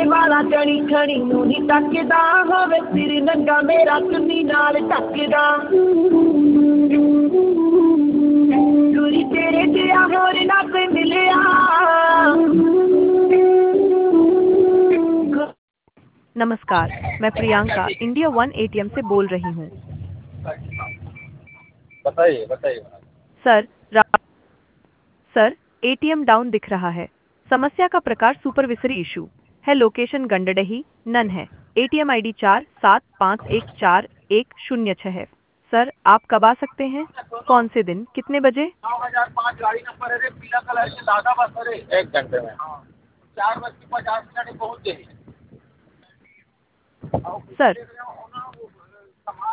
वाला जड़ी खड़ी नूं नी तकदा होवे सिर नंगा मेरा चुन्नी नाल ढकदा दूरी तेरे जिहा होर ना कोई मिलिया। नमस्कार, मैं प्रियंका इंडिया वन एटीएम से बोल रही हूँ। बताइए बताइए। सर सर, एटीएम डाउन दिख रहा है। समस्या का प्रकार सुपरविसरी इशू है। लोकेशन गंडडही नन है। एटीएम आईडी 47514106 है। सर, आप कब आ सकते हैं? कौन से दिन, कितने बजे? 9005 गाड़ी नंबर है रे, पीला कलर के लादा बस है रे। 1 घंटे में। हाँ, 4:50 में पहुँच जाइए। सर,